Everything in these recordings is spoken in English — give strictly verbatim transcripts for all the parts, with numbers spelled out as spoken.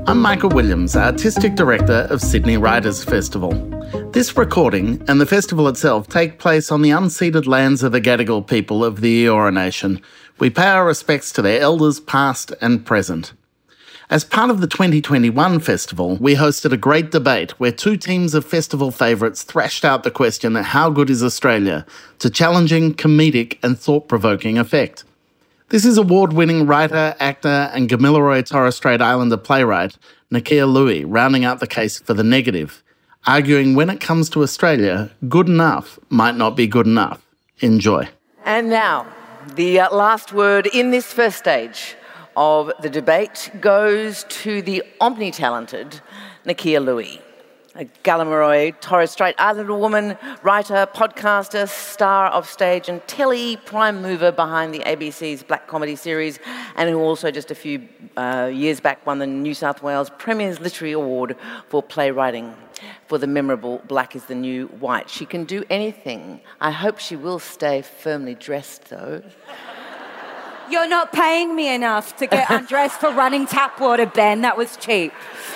I'm Michael Williams, Artistic Director of Sydney Writers' Festival. This recording and the festival itself take place on the unceded lands of the Gadigal people of the Eora Nation. We pay our respects to their elders past and present. As part of the twenty twenty-one festival, we hosted a great debate where two teams of festival favourites thrashed out the question, how good is Australia, to challenging, comedic and thought-provoking effect. This is award-winning writer, actor and Gamilaroi Torres Strait Islander playwright Nakkiah Lui rounding out the case for the negative, arguing when it comes to Australia, good enough might not be good enough. Enjoy. And now, the uh, last word in this first stage of the debate goes to the omni-talented Nakkiah Lui, a Gamilaroi Torres Strait Islander woman, writer, podcaster, star of stage and telly, prime mover behind the A B C's Black Comedy series, and who also just a few uh, years back won the New South Wales Premier's Literary Award for playwriting for the memorable Black is the New White. She can do anything. I hope she will stay firmly dressed, though. You're not paying me enough to get undressed for running tap water, Ben. That was cheap.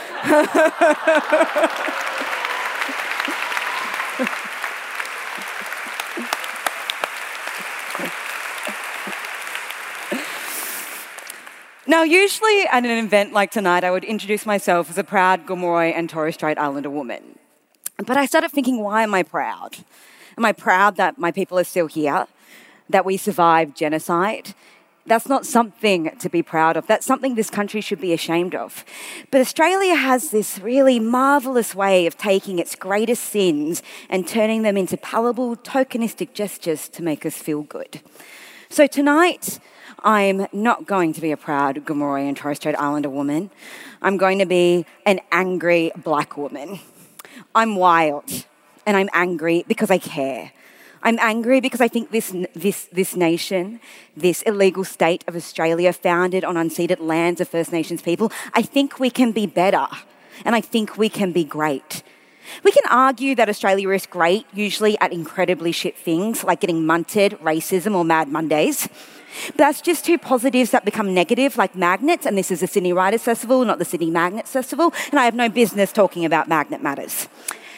Now, usually at an event like tonight, I would introduce myself as a proud Gomeroi and Torres Strait Islander woman. But I started thinking, why am I proud? Am I proud that my people are still here, that we survived genocide? That's not something to be proud of. That's something this country should be ashamed of. But Australia has this really marvellous way of taking its greatest sins and turning them into palatable, tokenistic gestures to make us feel good. So tonight, I'm not going to be a proud Gomeroi and Torres Strait Islander woman. I'm going to be an angry Black woman. I'm wild, and I'm angry because I care. I'm angry because I think this this this nation, this illegal state of Australia founded on unceded lands of First Nations people, I think we can be better, and I think we can be great. We can argue that Australia is great, usually at incredibly shit things like getting munted, racism, or Mad Mondays. But that's just two positives that become negative, like magnets, and this is the Sydney Writers' Festival, not the Sydney Magnets Festival, and I have no business talking about magnet matters.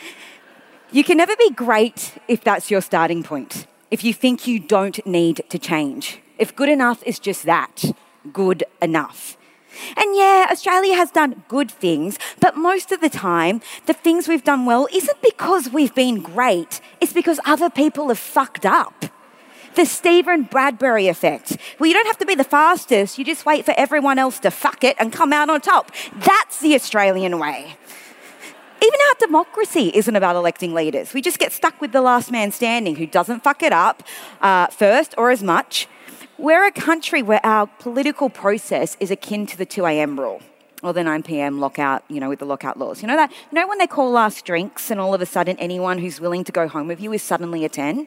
You can never be great if that's your starting point, if you think you don't need to change, if good enough is just that, good enough. And yeah, Australia has done good things, but most of the time, the things we've done well isn't because we've been great, it's because other people have fucked up. The Stephen Bradbury effect, where you don't have to be the fastest, you just wait for everyone else to fuck it and come out on top. That's the Australian way. Even our democracy isn't about electing leaders. We just get stuck with the last man standing who doesn't fuck it up uh, first or as much. We're a country where our political process is akin to the two a.m. rule or the nine p.m. lockout, you know, with the lockout laws. You know that? You know when they call last drinks and all of a sudden anyone who's willing to go home with you is suddenly a ten?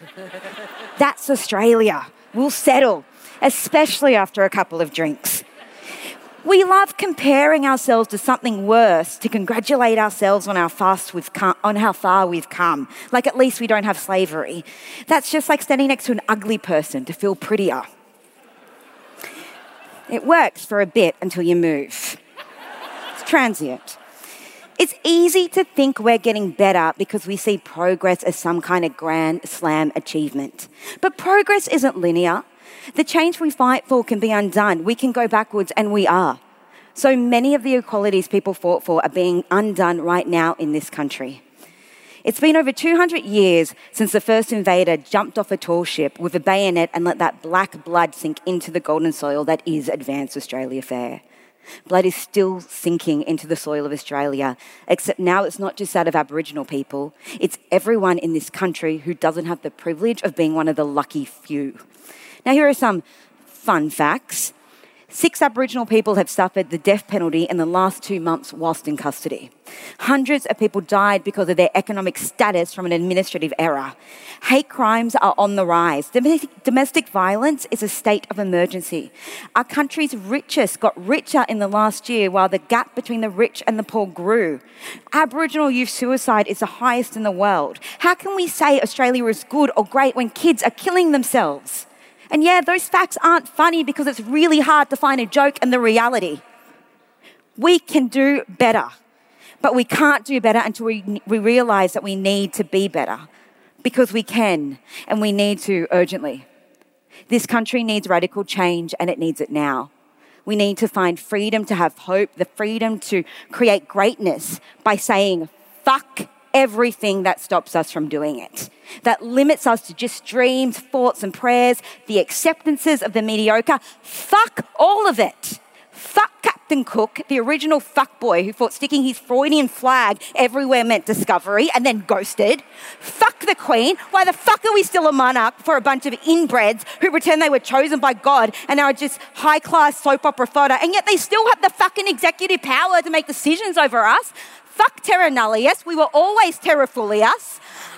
That's Australia. We'll settle, especially after a couple of drinks. We love comparing ourselves to something worse to congratulate ourselves on how fast we've come, on how far we've come. Like at least we don't have slavery. That's just like standing next to an ugly person to feel prettier. It works for a bit until you move. It's transient. It's easy to think we're getting better because we see progress as some kind of grand slam achievement. But progress isn't linear. The change we fight for can be undone. We can go backwards, and we are. So many of the equalities people fought for are being undone right now in this country. It's been over two hundred years since the first invader jumped off a tall ship with a bayonet and let that black blood sink into the golden soil that is Advanced Australia Fair. Blood is still sinking into the soil of Australia, except now it's not just that of Aboriginal people. It's everyone in this country who doesn't have the privilege of being one of the lucky few. Now, here are some fun facts. Six Aboriginal people have suffered the death penalty in the last two months whilst in custody. Hundreds of people died because of their economic status from an administrative error. Hate crimes are on the rise. Domestic violence is a state of emergency. Our country's richest got richer in the last year while the gap between the rich and the poor grew. Aboriginal youth suicide is the highest in the world. How can we say Australia is good or great when kids are killing themselves? And yeah, those facts aren't funny because it's really hard to find a joke in the reality. We can do better. But we can't do better until we, we realise that we need to be better. Because we can, and we need to urgently. This country needs radical change, and it needs it now. We need to find freedom to have hope, the freedom to create greatness by saying, fuck everything that stops us from doing it, that limits us to just dreams, thoughts and prayers, the acceptances of the mediocre. Fuck all of it. Fuck Captain Cook, the original fuckboy who thought sticking his Freudian flag everywhere meant discovery and then ghosted. Fuck the Queen. Why the fuck are we still a monarch for a bunch of inbreds who pretend they were chosen by God and are just high-class soap opera fodder, and yet they still have the fucking executive power to make decisions over us? Fuck terra nullius. We were always terra fullius.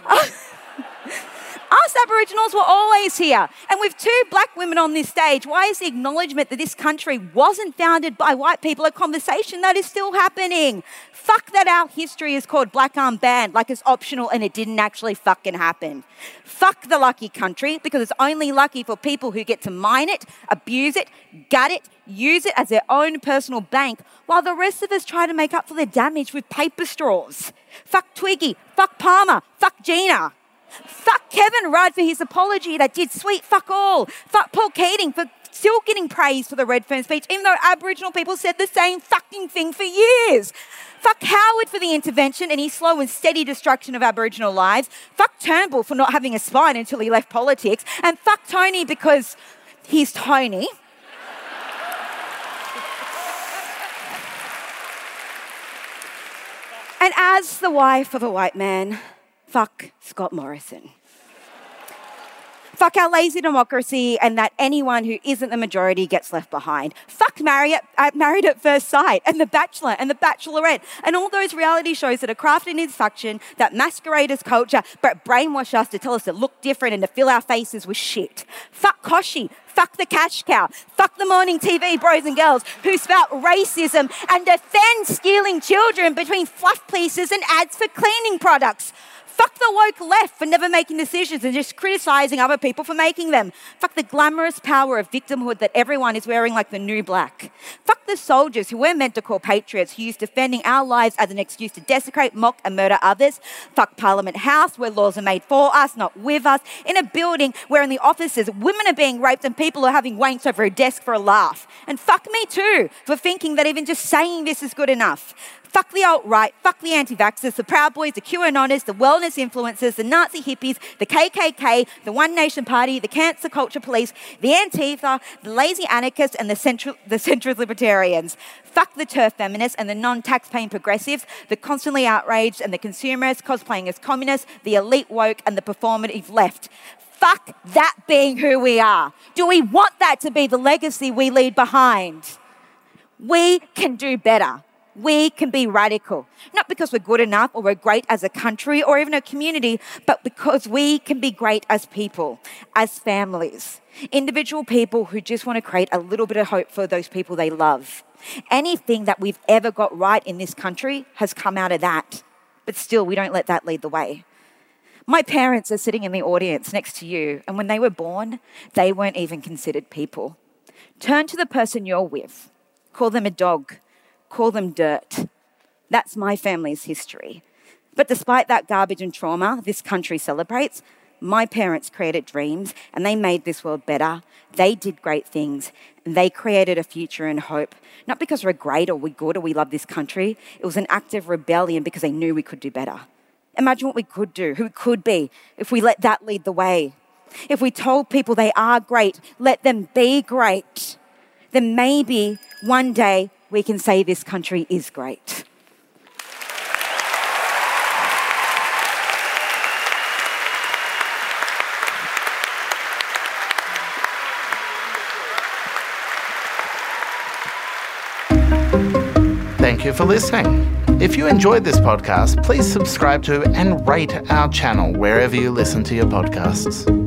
Us Aboriginals were always here. And with two black women on this stage, why is the acknowledgement that this country wasn't founded by white people a conversation that is still happening? Fuck that our history is called Black Arm Band, like it's optional and it didn't actually fucking happen. Fuck the lucky country, because it's only lucky for people who get to mine it, abuse it, gut it, use it as their own personal bank, while the rest of us try to make up for the damage with paper straws. Fuck Twiggy, fuck Palmer, fuck Gina. Fuck Kevin Rudd for his apology that did sweet fuck all. Fuck Paul Keating for still getting praised for the Redfern speech, even though Aboriginal people said the same fucking thing for years. Fuck Howard for the intervention and his slow and steady destruction of Aboriginal lives. Fuck Turnbull for not having a spine until he left politics. And fuck Tony because he's Tony. And as the wife of a white man, fuck Scott Morrison. Fuck our lazy democracy and that anyone who isn't the majority gets left behind. Fuck Marriott, uh, Married at First Sight and The Bachelor and The Bachelorette and all those reality shows that are crafted in faction, that masquerade as culture but brainwash us to tell us to look different and to fill our faces with shit. Fuck Koshi. Fuck the cash cow. Fuck the morning T V bros and girls who spout racism and defend stealing children between fluff pieces and ads for cleaning products. Fuck the woke left for never making decisions and just criticising other people for making them. Fuck the glamorous power of victimhood that everyone is wearing like the new black. Fuck the soldiers who we're meant to call patriots who use defending our lives as an excuse to desecrate, mock and murder others. Fuck Parliament House, where laws are made for us, not with us. In a building where in the offices women are being raped and people are having wanks over a desk for a laugh. And fuck me too for thinking that even just saying this is good enough. Fuck the alt-right, fuck the anti-vaxxers, the Proud Boys, the QAnoners, the wellness influencers, the Nazi hippies, the K K K, the One Nation Party, the cancer culture police, the Antifa, the lazy anarchists and the, central, the centrist libertarians. Fuck the turf feminists and the non-tax-paying progressives, the constantly outraged and the consumerists cosplaying as communists, the elite woke and the performative left. Fuck that being who we are. Do we want that to be the legacy we leave behind? We can do better. We can be radical, not because we're good enough or we're great as a country or even a community, but because we can be great as people, as families, individual people who just want to create a little bit of hope for those people they love. Anything that we've ever got right in this country has come out of that, but still we don't let that lead the way. My parents are sitting in the audience next to you, and when they were born, they weren't even considered people. Turn to the person you're with, call them a dog, call them dirt. That's my family's history. But despite that garbage and trauma this country celebrates, my parents created dreams and they made this world better. They did great things and they created a future and hope. Not because we're great or we're good or we love this country. It was an act of rebellion because they knew we could do better. Imagine what we could do, who we could be, if we let that lead the way. If we told people they are great, let them be great, then maybe one day we can say this country is great. Thank you for listening. If you enjoyed this podcast, please subscribe to and rate our channel wherever you listen to your podcasts.